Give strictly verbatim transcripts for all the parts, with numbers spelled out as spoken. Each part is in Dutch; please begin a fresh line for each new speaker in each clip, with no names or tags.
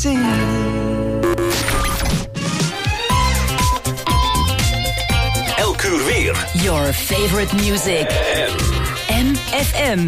see.
Elk uur weer.
Your favorite music. M F M.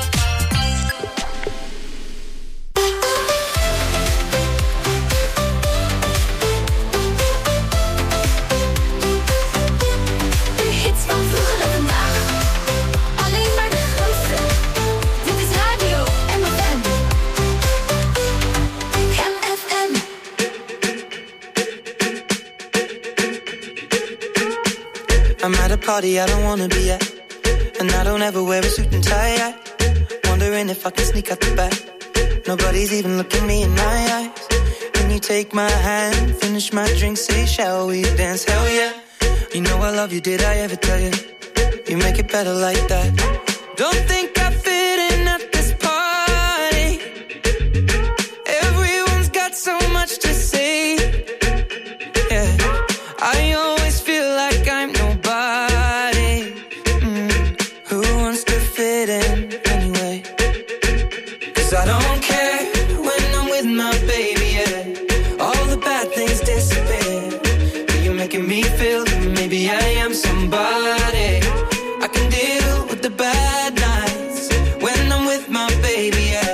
I'm at a party I don't wanna be at, and I don't ever wear a suit and tie. I wondering if I can sneak out the back. Nobody's even looking me in my eyes. When you take my hand, finish my drink, say shall we dance? Hell yeah. You know I love you, did I ever tell you? You make it better like that. Don't think I fit in at this party. Everyone's got so much to say. Yeah, I always feel like I'm nobody. Mm. Who wants to fit in anyway? 'Cause I don't care when I'm with my baby, yeah. All the bad things disappear. You're making me feel that maybe I am somebody. I can deal with the bad nights when I'm with my baby, yeah.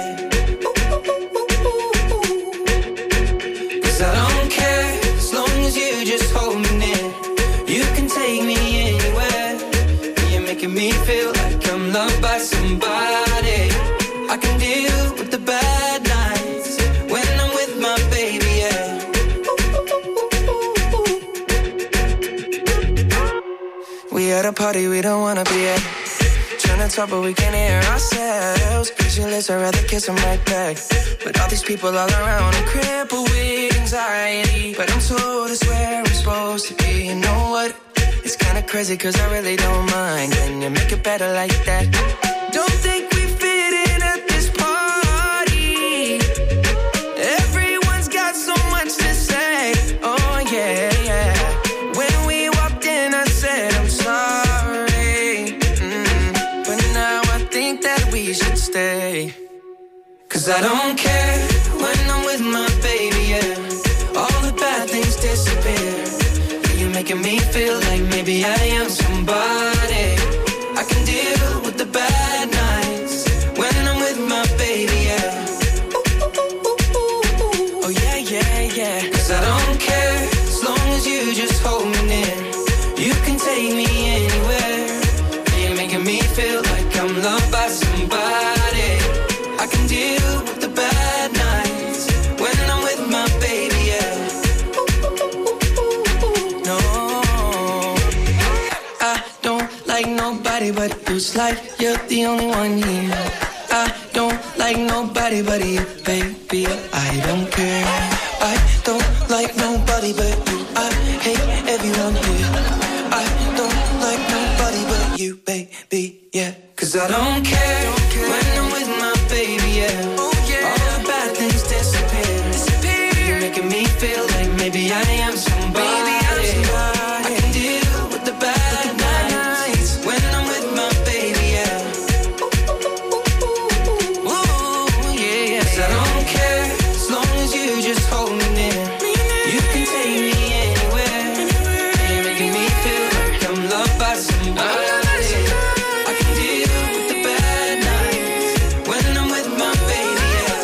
'Cause I don't care as long as you just hold me near. You can take me anywhere. You're making me feel like I'm loved by somebody. I can deal with the bad nights when I'm with my baby, yeah. We at a party we don't wanna be at. Trying to talk but we can't hear ourselves. Pictureless, I'd rather kiss them right back. But all these people all around, I'm crippled with anxiety. But I'm told it's where I'm supposed to be. You know what? It's kinda crazy 'cause I really don't mind. Can you make it better like that? Don't think we fit in at this party. Everyone's got so much to say. Oh yeah, yeah. When we walked in I said I'm sorry. Mm. But now I think that we should stay. 'Cause I don't care when I'm with my baby, yeah. All the bad things disappear. You're making me feel like maybe I am somebody. I can deal with the bad nights when I'm with my baby, yeah. Oh yeah, yeah, yeah. 'Cause I don't care as long as you just hold me near. You can take me anywhere. You're making me feel like I'm loved by somebody. I can deal with the bad nights when I'm with my baby, yeah. No, I don't like nobody but you. It's like you're the only one here. I don't like nobody but you, baby. I don't care. I don't like nobody but you. I hate everyone here. I don't like nobody but you, baby, yeah. 'Cause I don't care when I'm with my baby, yeah. Oh, yeah. All the bad things disappear. disappear. You're making me feel like maybe I am somebody. Baby, I'm somebody. I can deal with the bad, with the bad nights when I'm with my baby, yeah. Ooh, yeah, yeah. 'Cause I don't care as long as you just hold me near. You can take me anywhere. You're making me feel like I'm loved by somebody. I can deal with the bad nights when I'm with my baby, yeah.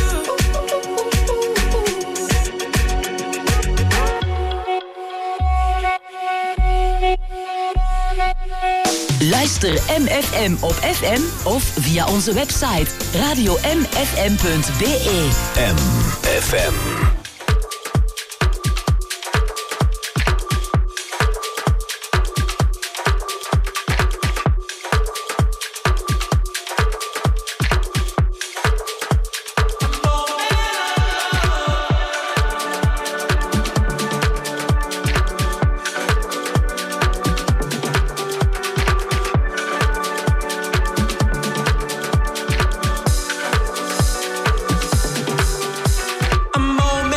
Luister M F M op F M of via onze website radio m f m punt b e.
M F M.
A moment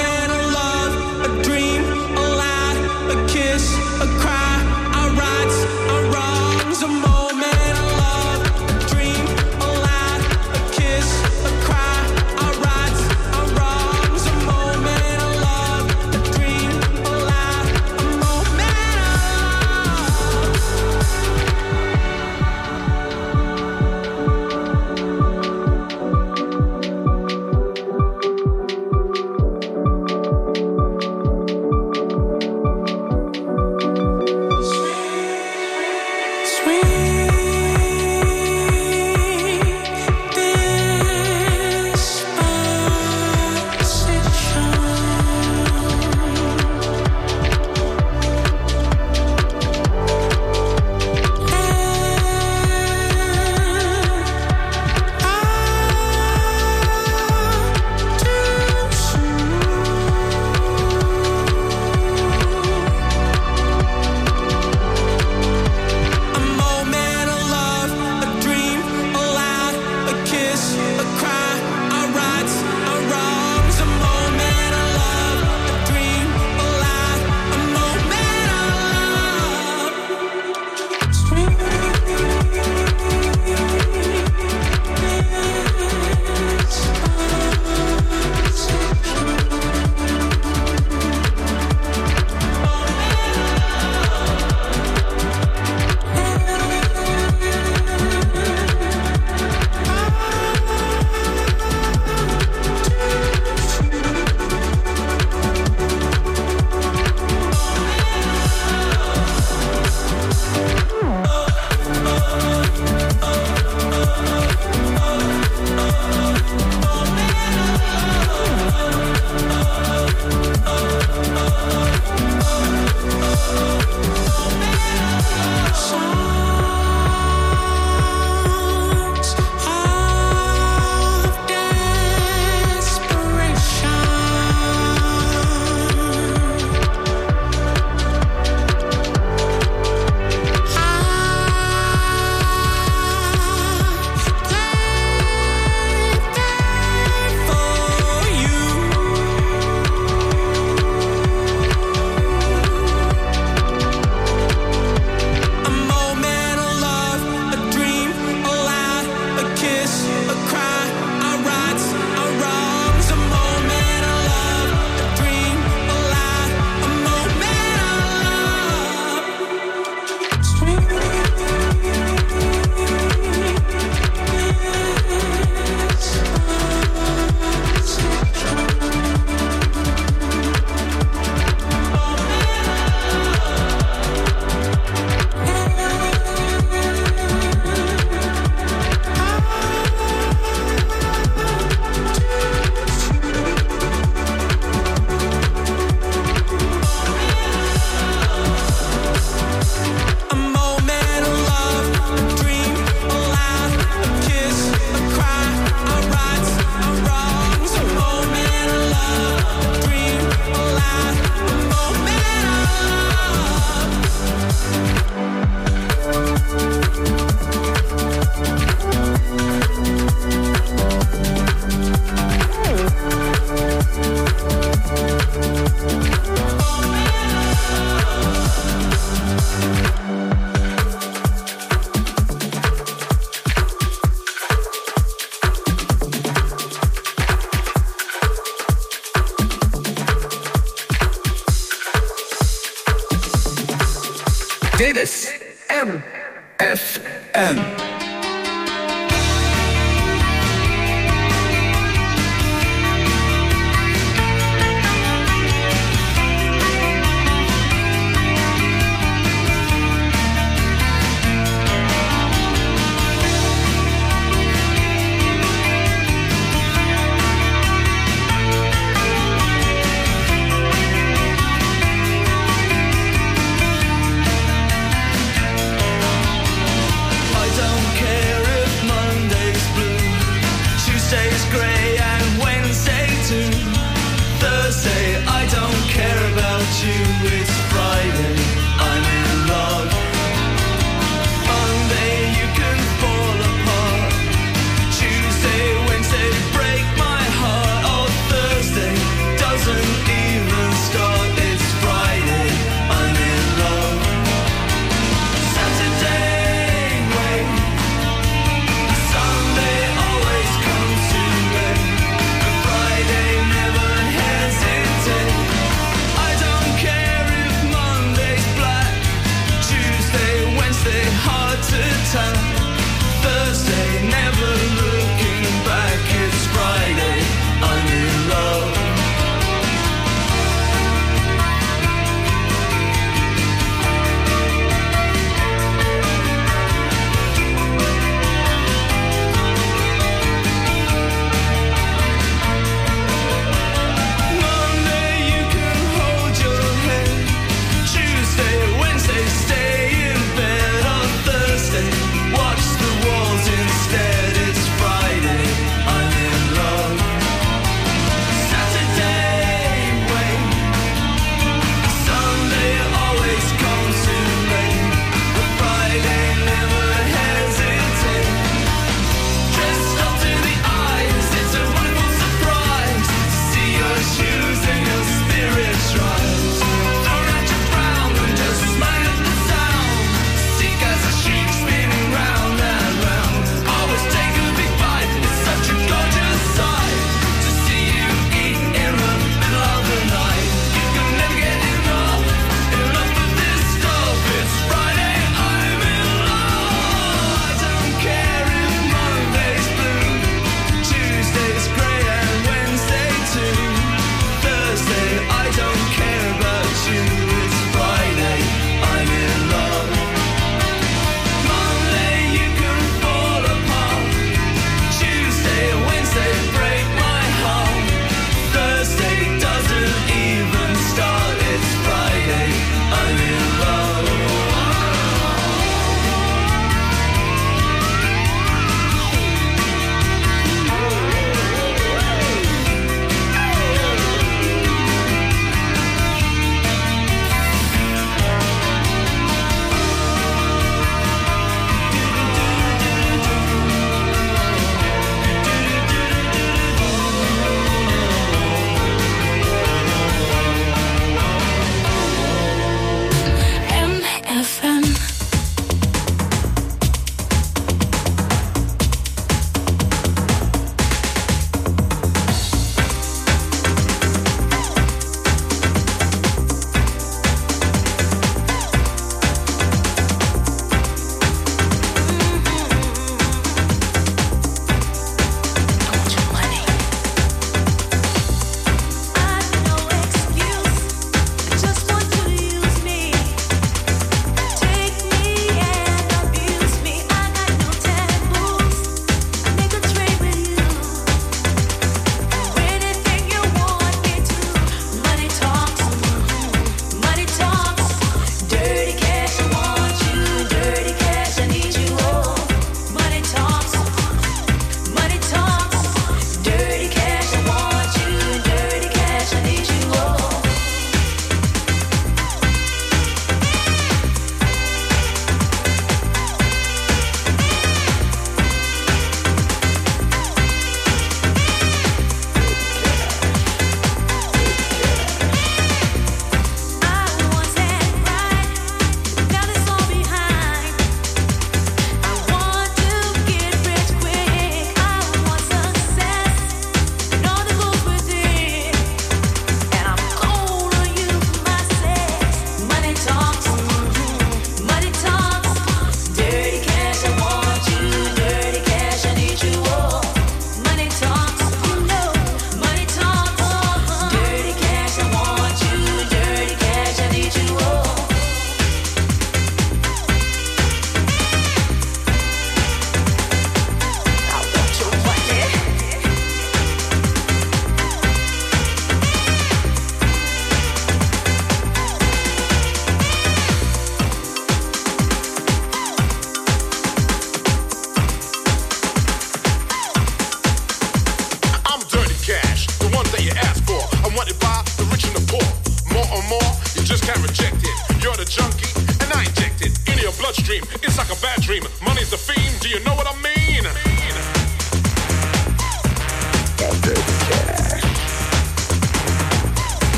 Dit is M F M.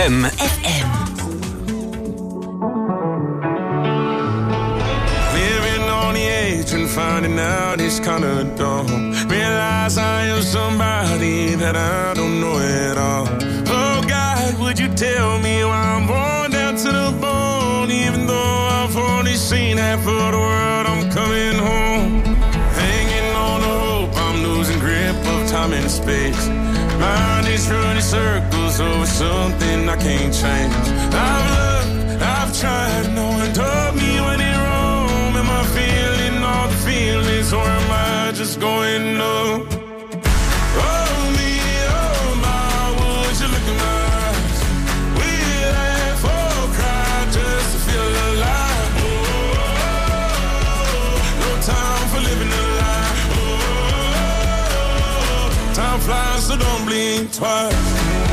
M.
F M.
Living on the edge and finding out it's kinda dumb. Realize I am somebody that I don't know at all. Oh God, would you tell me why I'm worn down to the bone? Even though I've only seen half of the world, I'm coming home. Hanging on the hope, I'm losing grip of time and space. Mind is running circles over something I can't change. I've loved, I've tried, no one told me when it wrong. Am I feeling all the feelings, or am I just going numb? Oh me, oh my, would you look in my eyes? We laugh or cry just to feel alive. Oh, no time for living a lie. Oh, time flies, so don't blink twice.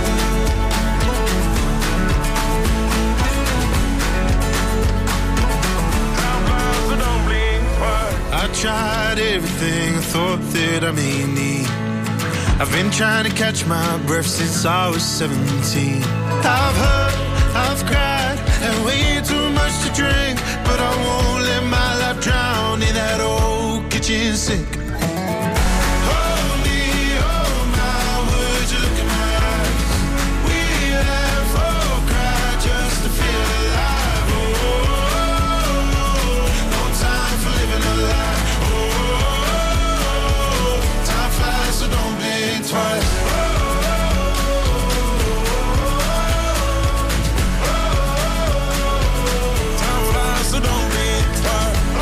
I tried everything I thought that I may need. I've been trying to catch my breath since I was seventeen. I've hurt, I've cried, and way too much to drink, but I won't let my life drown in that old kitchen sink. Hold me, oh my, would you look in my eyes? We laugh or cry just to feel alive. Oh, no time for living a lie. So don't blink twice. Oh, oh, oh, time flies, so don't blink twice. Oh,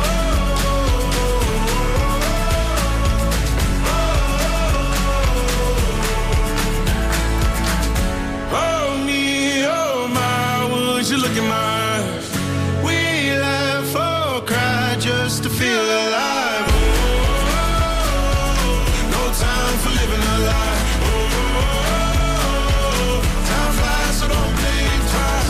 oh, oh, me, oh my, would you look in my eyes? We laugh or cry just to feel alive. Time for living a lie. Oh, time flies, so don't blink twice.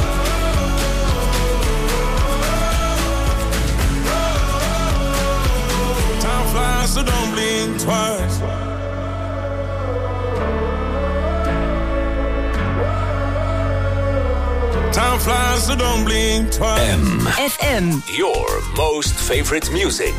Oh, time flies, so don't blink twice. Time flies, so don't blink twice.
M.
F M.
Your most favorite music.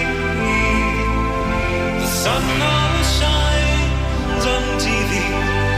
Sun always shines on T V.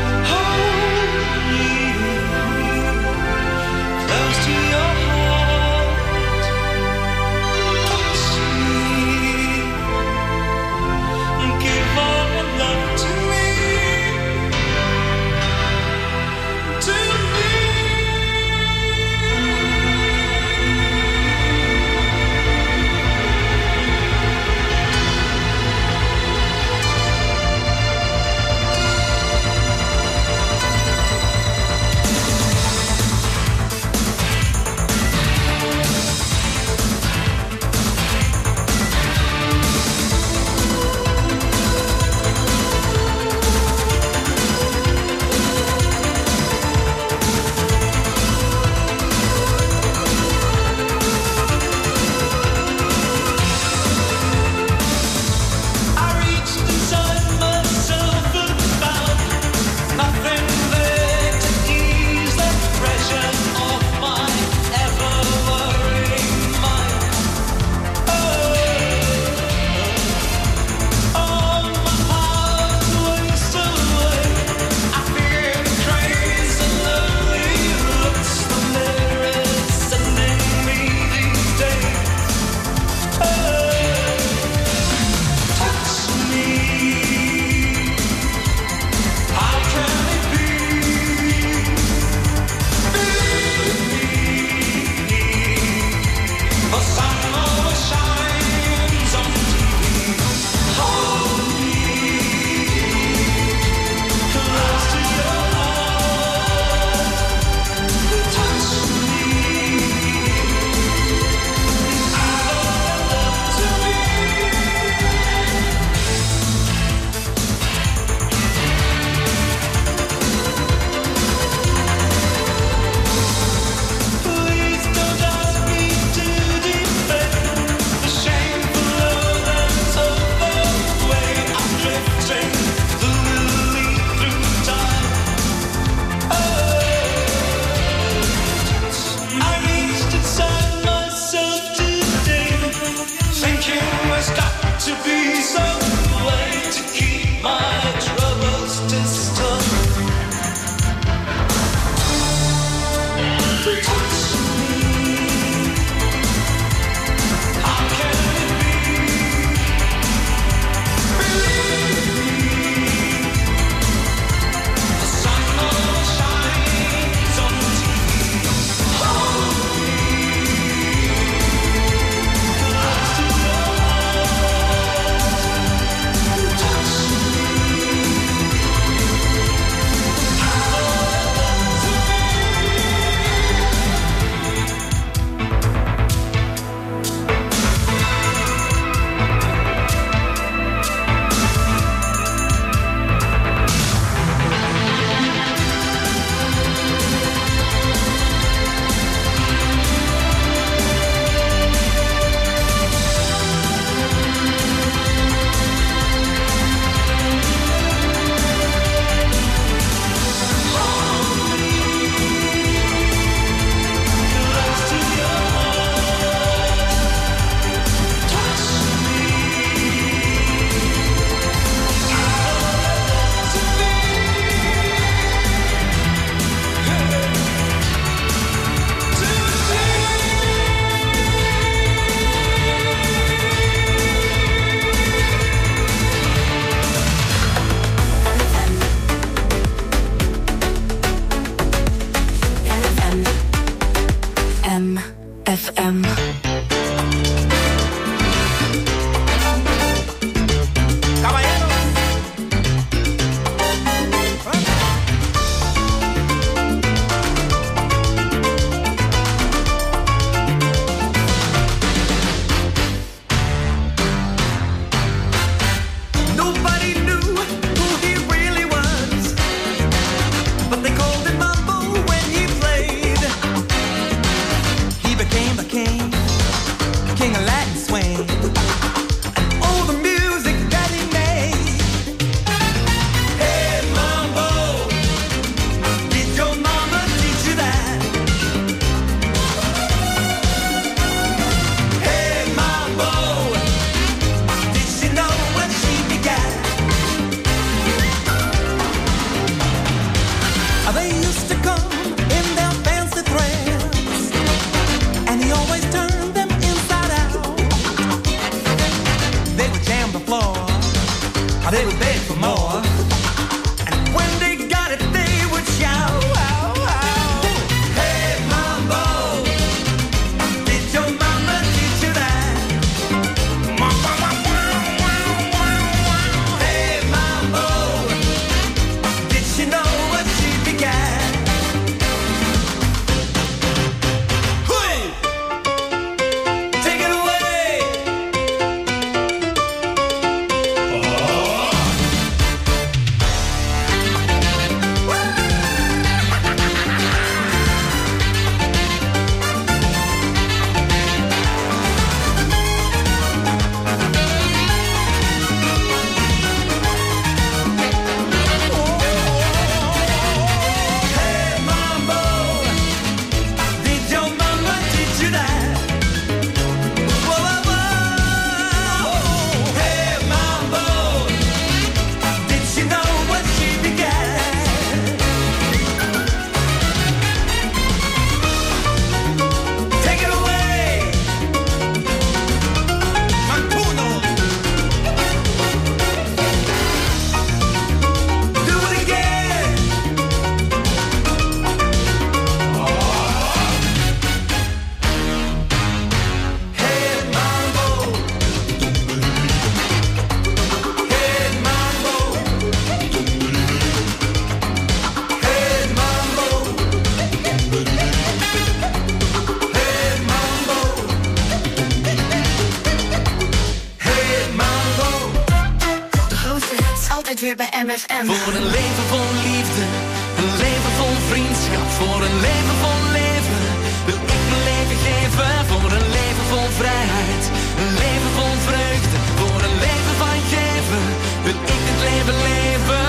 F M. Voor een leven vol liefde, een leven vol vriendschap. Voor een leven vol leven, wil ik mijn leven geven. Voor een leven vol vrijheid, een leven vol vreugde. Voor een leven van geven, wil ik het leven leven.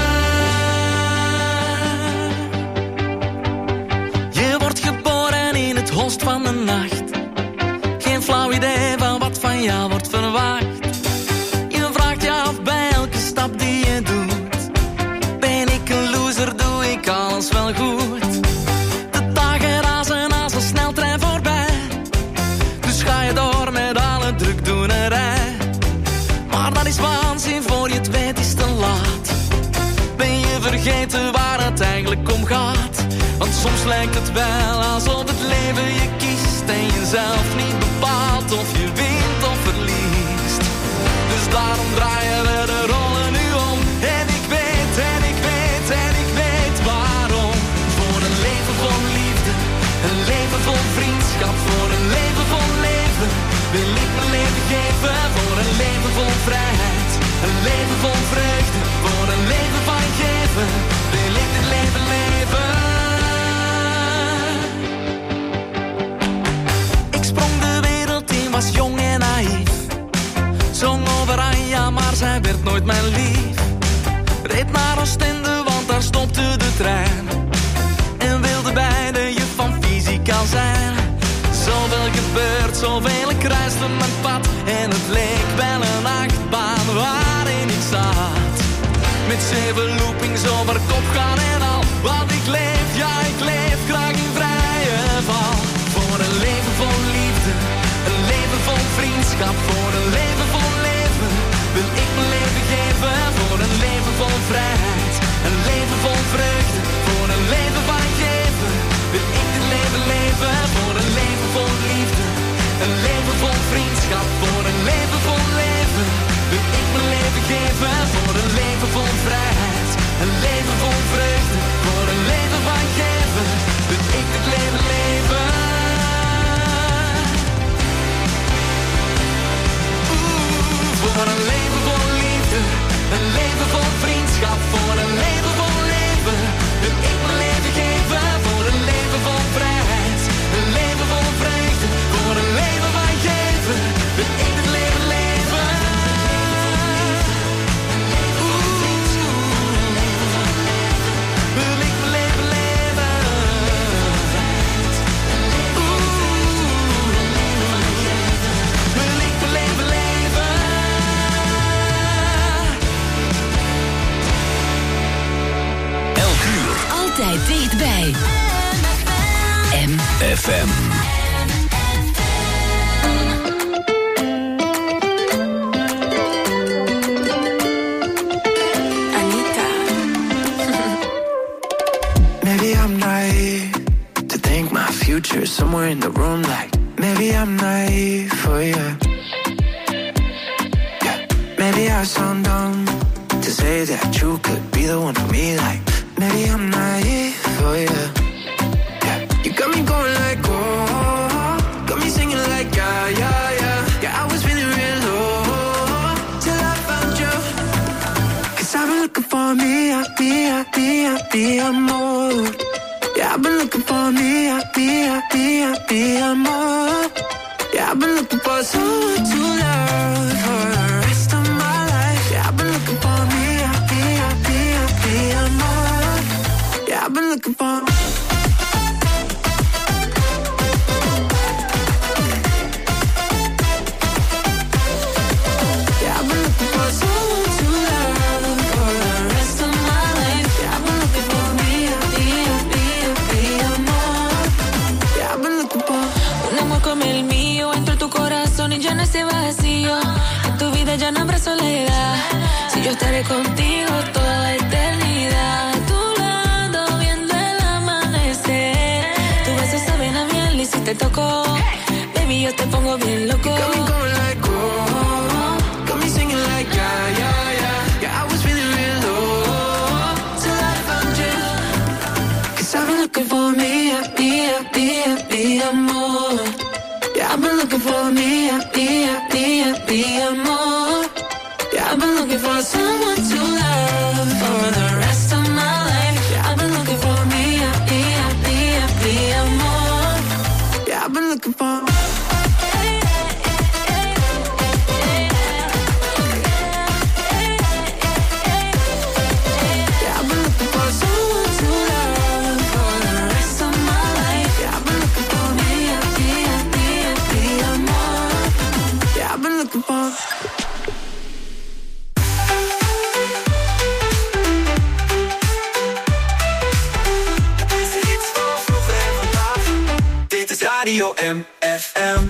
Je wordt geboren in het holst van de nacht. Geen flauw idee van wat van jou wordt verwacht. Je vraagt je af bij elke stap die je doet. Ben ik een loser, doe ik alles wel goed? De dagen razen als een sneltrein voorbij. Dus ga je door met alle drukdoenerij. Maar dat is waanzin, voor je het weet is te laat. Ben je vergeten waar het eigenlijk om gaat? Want soms lijkt het wel alsof het leven je kiest en je zelf niet bepaalt of je wint of verliest. Dus daarom draaien we de rollen nu om. En ik weet, en ik weet, en ik weet waarom. Voor een leven vol liefde, een leven vol vriendschap. Voor een leven vol leven, wil ik mijn leven geven. Voor een leven vol vrijheid, een leven vol vreugde. Voor een leven van geven, wil ik dit leven leven. Was jong en naïef, zong over Anja, maar zij werd nooit mijn lief. Reed naar Oostende, want daar stopte de trein. En wilde bij de juf van fysica zijn. Zoveel gebeurt, zoveel kruiste mijn pad. En het leek wel een achtbaan waarin ik zat. Met zeven loopings over kop gaan en al. Want ik leef, ja ik leef graag in vrije val. Voor een leven vol liefde, een leven vol vriendschap. Voor een leven vol leven, wil ik mijn leven geven. Voor een leven vol vrijheid, een leven vol vreugde. Voor een leven van geven, wil ik dit leven leven. Voor een leven vol liefde, een leven vol vriendschap. Voor een leven vol leven, wil ik mijn leven geven. Voor een leven vol vrijheid, een leven vol vreugde. Voor een leven van geven, wil ik dit leven leven. Voor een leven vol liefde, een leven vol vriendschap. Voor een leven vol leven, wil ik mijn leven geven. Voor een leven vol vrijheid, een leven vol vreugde. Voor een leven van geven, wil ik het leven leven. Oeh, wil ik mijn leven leven. Oeh, wil ik mijn leven leven.
Altijd dichtbij. M F M.
Maybe I'm naive to think my future is somewhere in the room. Like maybe I'm naive for you. Yeah. Maybe I sound dumb to say that you could be the one for me. Like maybe I'm naive for you. Yeah. You got me going like oh, got me singing like yeah, yeah, yeah. Yeah, I was feeling real low till I found you. Cause I've been looking for me, I be, I be, I be, I'm more. Yeah, I've been looking for me, I be, I be, I be, I'm more. Yeah, I've been looking for someone to love for the rest of my life. Yeah, I've been looking for me, I be, I be, I be, I'm more. Yeah, I've been looking for. Yeah, I've been looking for someone to love for the rest of my life. Yeah, I've been looking for me, I be, I be, I be, I'm more. Yeah, I've been looking for.
Un amor como el mío entró en tu corazón y llena ese vacío. En tu vida ya no habrá soledad. Si yo estaré contigo toda la eternidad. A tu lado viendo el amanecer. Tu beso sabe a miel y si te toco, baby, yo te pongo bien loco.
You got me going like oh, got me singing like yeah, yeah, yeah. Yeah, I was feeling real low till I found you. Cause I've been looking for me, I be, I be, I be, I'm more. Yeah, I've been looking for me, I be, I be, I be, I'm more. Yeah, I've been looking for someone to love for the
Radio M F M.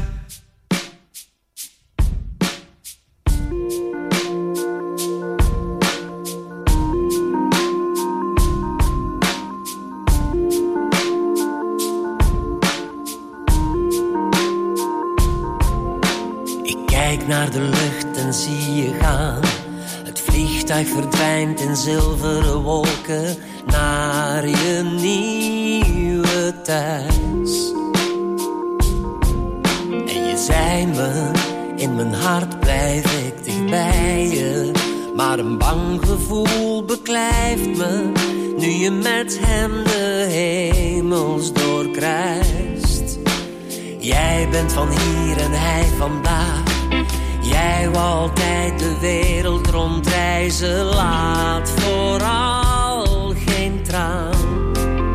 Ik kijk naar de lucht en zie je gaan. Het vliegtuig verdwijnt in zilveren wolken naar je nieuwe thuis. En je zei me, in mijn hart blijf ik dicht bij je. Maar een bang gevoel beklijft me, nu je met hem de hemels doorkruist. Jij bent van hier en hij vandaag. Jij wou altijd de wereld rondreizen, laat vooral geen traan.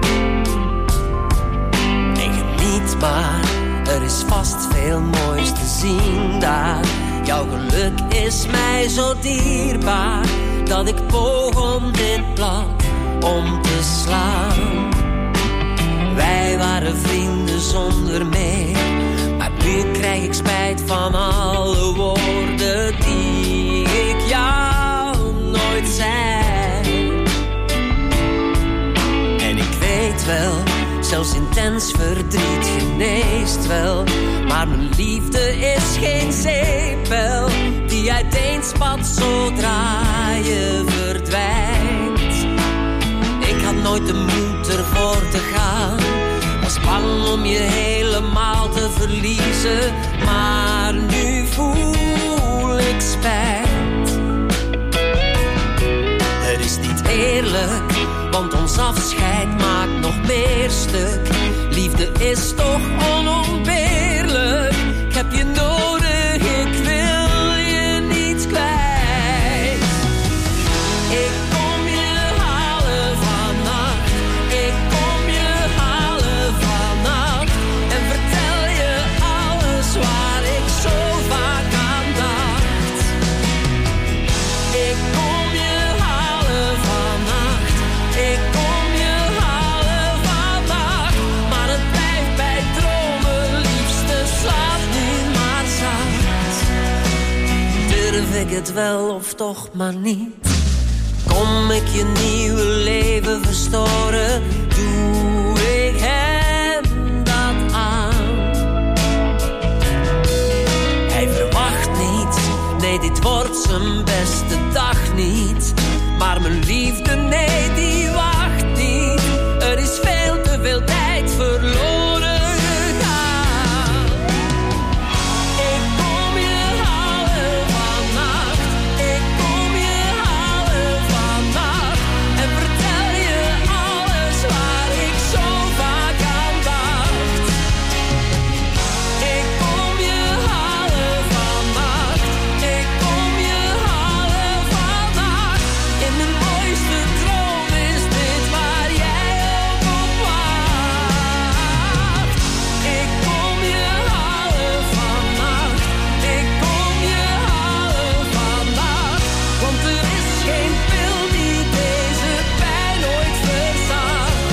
En geniet maar, er is vast veel moois te zien daar. Jouw geluk is mij zo dierbaar, dat ik poog om dit blad om te slaan. Wij waren vrienden zonder meer, maar nu krijg ik spijt van alle woorden die ik jou nooit zei. En ik weet wel, zelfs intens verdriet geneest wel. Maar mijn liefde is geen zeepbel die uiteenspat zodra je verdwijnt. Ik had nooit de moed ervoor te gaan, was bang om je helemaal te verliezen. Maar nu voel ik spijt. Het is niet eerlijk, want ons afscheid maakt nog meer stuk. Liefde is toch onontbeerlijk. Ik heb je nodig, ik wil je niet kwijt. Ik kom je halen vannacht. Ik kom je halen vannacht. En vertel je alles waar ik zo vaak aan dacht. Ik kom je halen vannacht. Ik kom je halen vannacht. Maar het blijft bij dromen, liefste, slaap nu maar zacht. Durf ik het wel of toch maar niet? Kom ik je nieuwe leven verstoren? Doe ik hem dat aan? Hij verwacht niet, nee dit wordt zijn beste dag niet. Maar mijn liefde, nee die wacht niet. Er is veel te veel tijd verloren gegaan. Ik kom je halen vannacht. Ik kom je halen vannacht. En vertel je alles waar ik zo vaak aan dacht. Ik kom je halen vannacht. Ik kom je halen vannacht. In de mooiste droom is dit waar jij ook op wacht. Ik kom je halen vannacht. Ik kom je halen vannacht. Want er is geen pil die deze pijn ooit verzacht.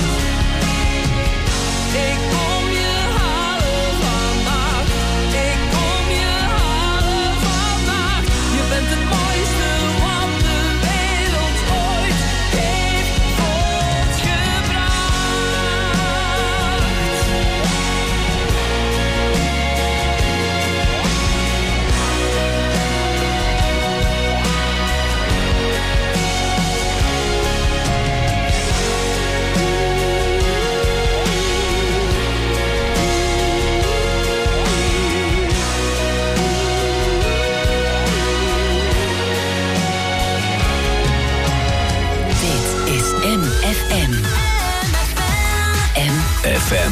Ik kom je halen vannacht. Ik kom je halen vannacht. Je bent het mooiste wat de wereld ooit heeft voortgebracht.
Dit is M F M. M
F M.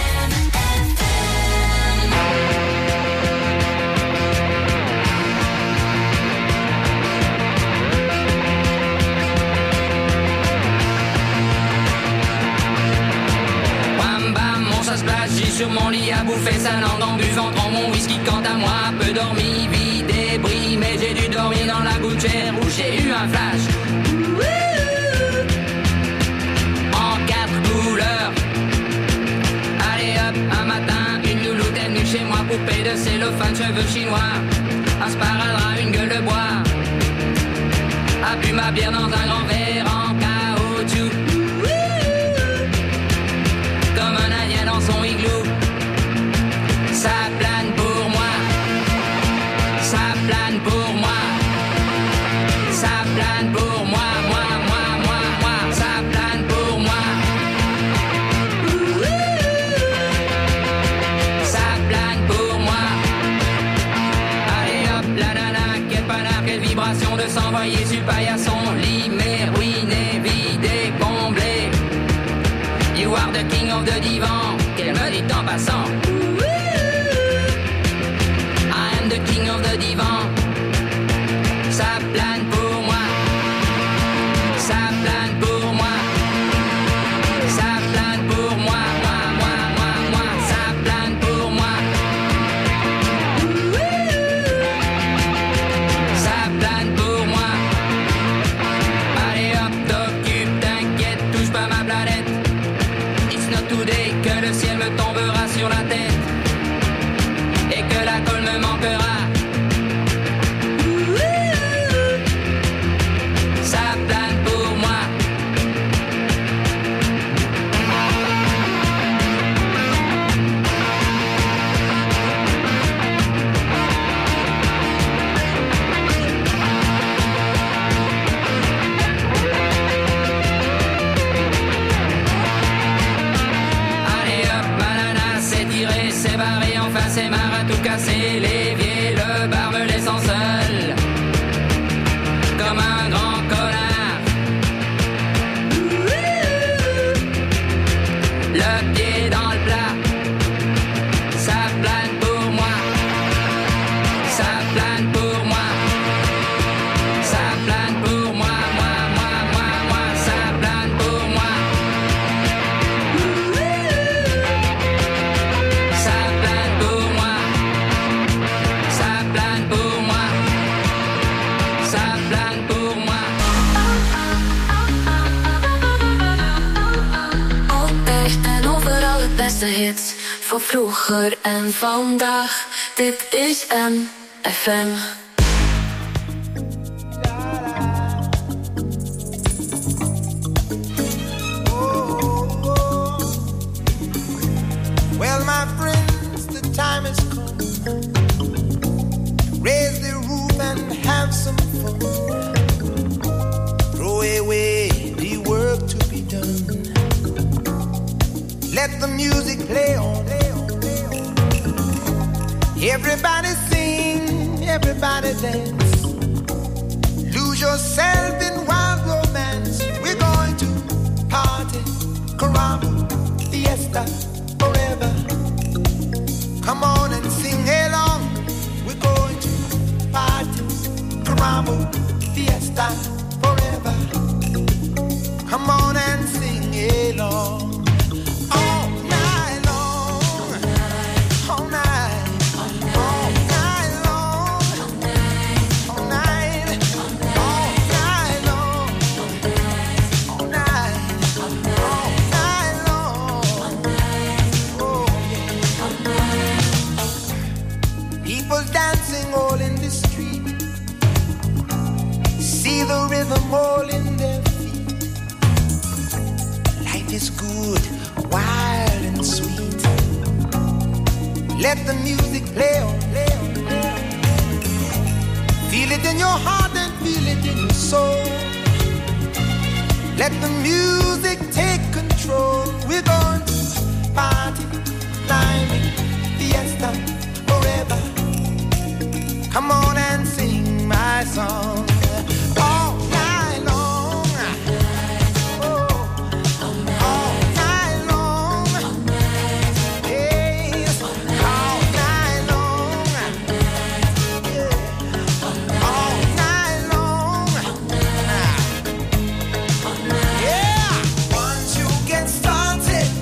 Bam bam, on ça se place, j'ai sur mon lit à bouffer sa langue en buvant grand mon whisky. Quant à moi, peu dormi, vie débris, mais j'ai dû dormir dans la gouttière où j'ai eu un flash. En quatre couleurs. Allez hop, un matin, une nouvelle de cheveux chinois, un sparadrap, une gueule de bois, a bu ma bière dans un grand verre en caoutchouc, comme un indien dans son igloo. Ça plane pour moi, ça plane pour moi, ça plane pour moi, moi, moi, moi, moi, ça plane pour moi. Ça plane pour moi. Allez hop, la nana, quel panard, quelle vibration de s'envoyer sur le paillasson. Limé, ruiné, vidé, comblé. You are the king of the divan, qu'elle me dit en passant. The king of the divan. Ça plane pour moi, ça plane pour moi, ça plane pour moi, moi, moi, moi, moi, ça plane pour moi. Ça plane pour moi. Allez hop, t'occupe, t'inquiète, touche pas ma planète. It's not today que le ciel me tombera sur la tête et que la colle me manquera. C'est marre à tout casser, l'évier, le bar me laissant seul, comme un grand connard. Le pied dans le plat, ça plane pour moi, ça plane pour moi, ça plane pour moi, moi, moi, moi, moi, ça plane pour moi. Ça plane pour moi. Ça plane pour moi. Ça plane pour moi.
Altijd en overal het beste hits. Van vroeger en vandaag. Dit is M F M.
Well, my friends, the time has come. Raise the roof and have some fun. Throw away the work to be done. Let the music play on. Everybody sing, everybody dance. Lose yourself in wild romance. We're going to party, caramba, fiesta, forever. Come on and sing along. We're going to party, caramba, fiesta, forever. Come on and sing along. All night long, all night, all night long, all night, all night long, all night, all night long. Oh yeah. People dancing all in the street. See the rhythm all in their feet. Life is good, wild and sweet. Let the music play on, play on, play on. Feel it in your heart and feel it in your soul. Let the music take control. We're going to party, climbing, fiesta, forever. Come on and sing my song. All night long. Oh, all night long. Yes, all night long. Yeah, all night long. Yeah, once you get started,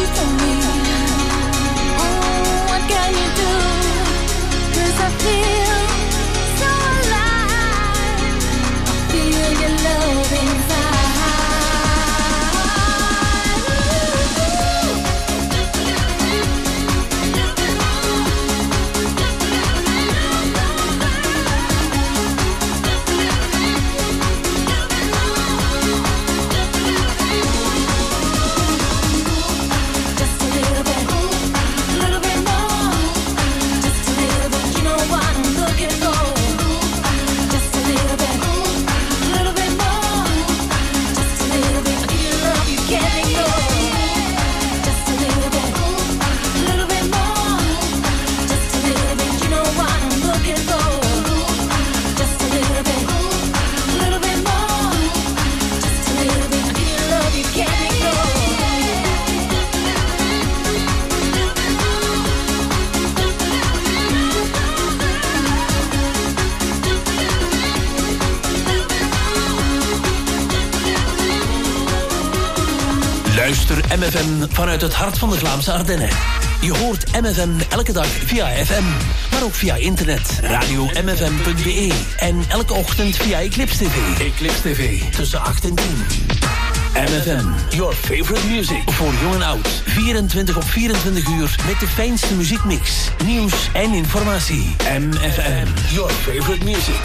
for me. Oh, what can you do? 'Cause I feel so alive. I feel your love inside.
Luister M F M vanuit het hart van de Vlaamse Ardennen. Je hoort M F M elke dag via F M, maar ook via internet, radio m f m punt b e en elke ochtend via Eclipse T V. Eclipse T V, tussen acht en tien. M F M, your favorite music. Voor jong en oud, vierentwintig op vierentwintig uur met de fijnste muziekmix, nieuws en informatie. M F M, your favorite music.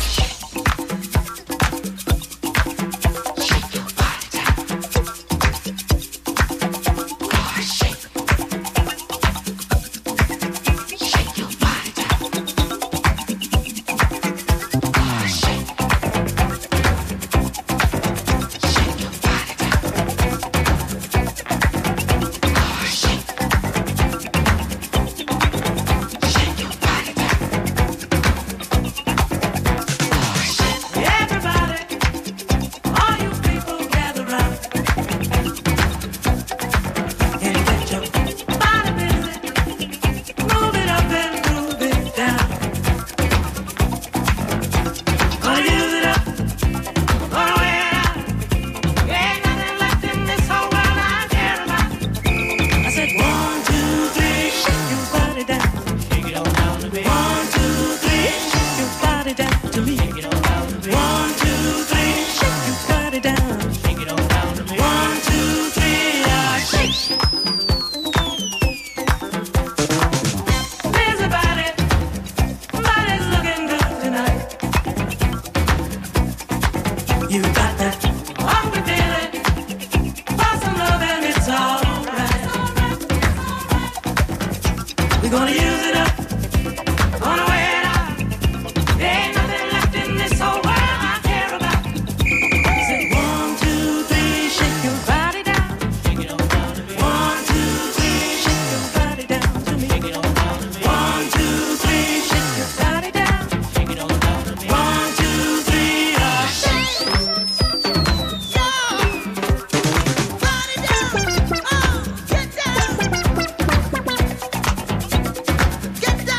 Get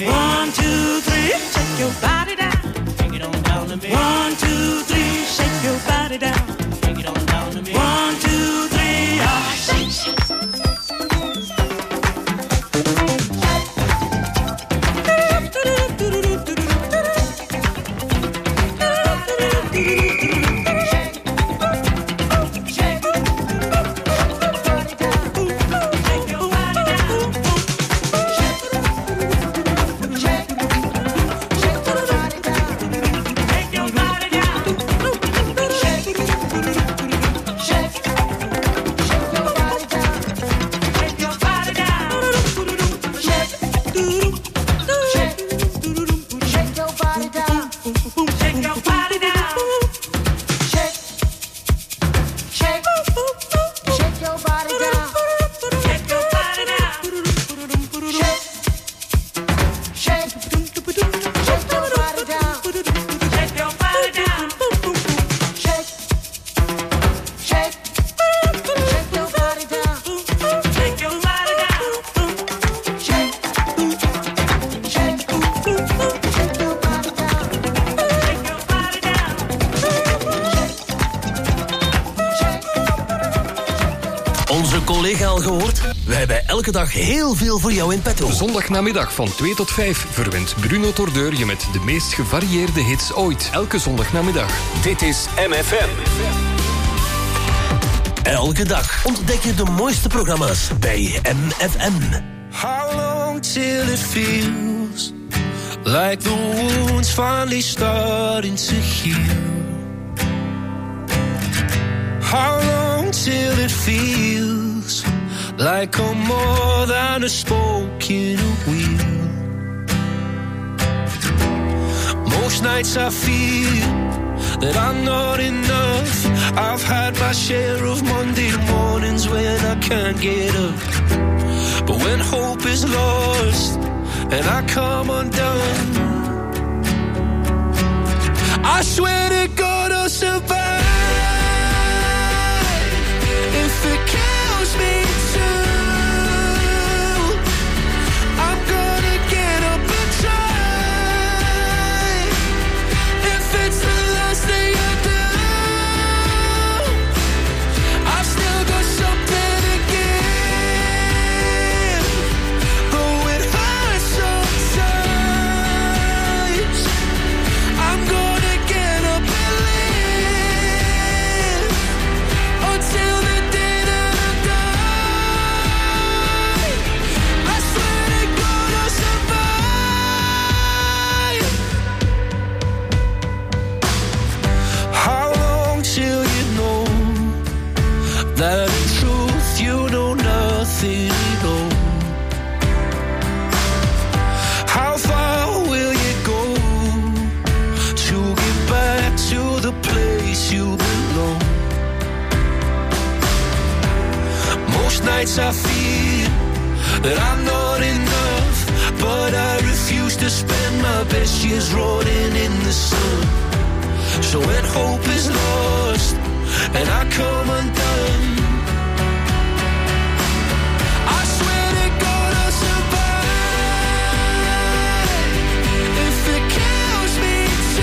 One, two, three, shake your body down. Take it on down to me. One, two, three, shake your body down. Take it on down to me. One, two, three, ah, shake, shake.
Elke dag heel veel voor jou in petto.
Zondagnamiddag van twee tot vijf verwint Bruno Tordeur je met de meest gevarieerde hits ooit. Elke zondagnamiddag.
Dit is M F M.
Elke dag ontdek je de mooiste programma's bij M F M.
How long till it feels like the wounds finally starting to heal? How long till it feels like I'm more than a spoke in a wheel? Most nights I feel that I'm not enough. I've had my share of Monday mornings when I can't get up. But when hope is lost and I come undone, I swear to God I'll survive. If it kills me that in truth you know nothing at all. How far will you go to get back to the place you belong? Most nights I feel that I'm not enough, but I refuse to spend my best years rolling in the sun. So when hope is lost and I come undone, I swear to God I'll survive. If it kills me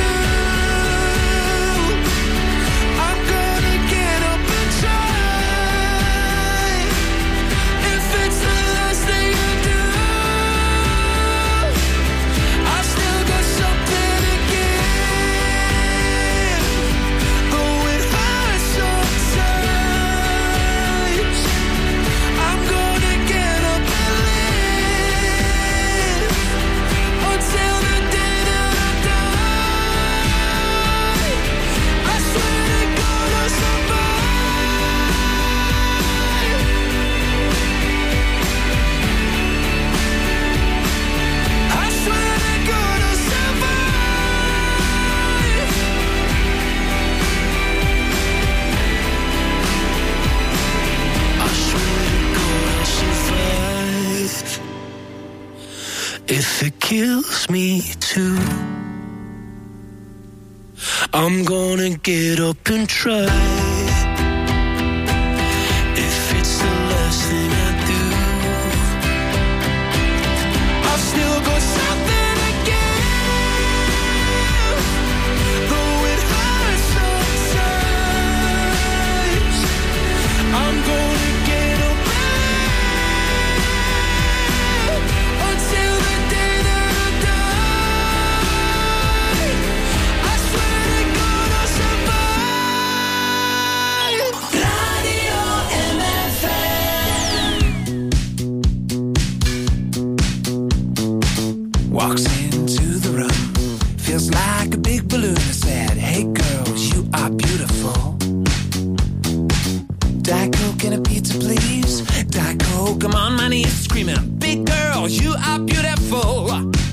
too, I'm gonna get up and try. If it's the last thing I do, I still got something to give. Though it hurts sometimes, I'm gonna get up and live until the day that I die. I swear to God I'll survive. I swear to God I'll survive. I swear to God I'll survive. If it kills me too, I'm gonna get up and try. If it's the last thing I do, I've still got something
room. Feels like a big balloon. I said, hey girls, you are beautiful. Diet Coke and a pizza, please. Diet Coke, I'm on my knees screaming, big girls, you are beautiful.